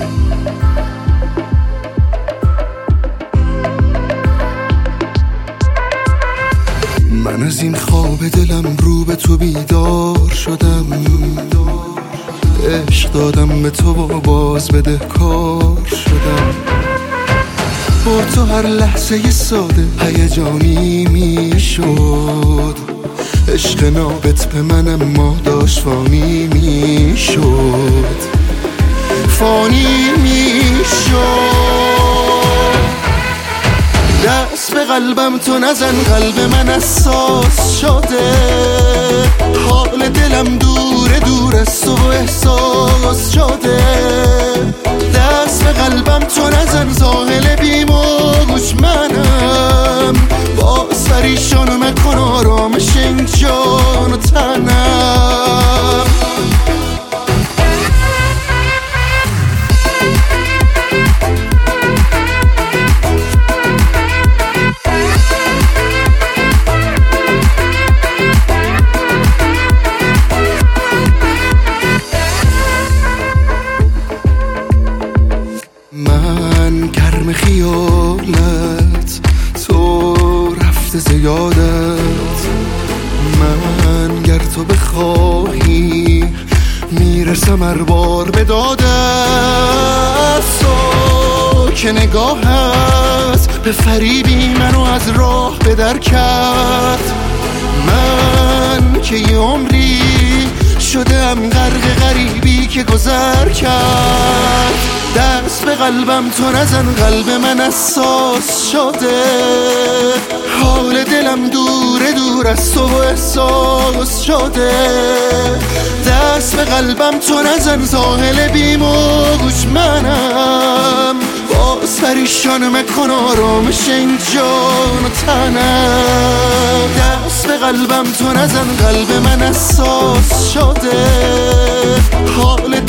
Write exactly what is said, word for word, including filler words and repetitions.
من از این خواب دلم رو به تو بیدار شدم، عشق دادم به تو و باز بده کار شدم. با تو هر لحظه ی ساده هیجانی می شد، عشق نابت به من اما داشت فانی می شد، فانی می شد. دست به قلبم تو نزن، قلب من اساس شده، حال دلم دوره دور از تو و احساس شده. دست به قلبم تو نزن، ساحل بیموج منم، باز پریشان مکن آرامش این جان و تنم. من گرم خیالت، تو رفته زیادت. من گر تو بخواهی میرسم هر بار به دادت. تو که نگاهت به فریبی منو از راه به در کرد. من که یه عمری شدم غرق غریبی که گذر کرد. دست به قلبم تو نزن، قلب من اساس شده، حال دلم دوره دور از تو و احساس شده. دست به قلبم تو نزن، ساحل بیموج منم، باز پریشان مکن آرامش این جان و تنم. دست به قلبم تو نزن، قلب من اساس شده، حال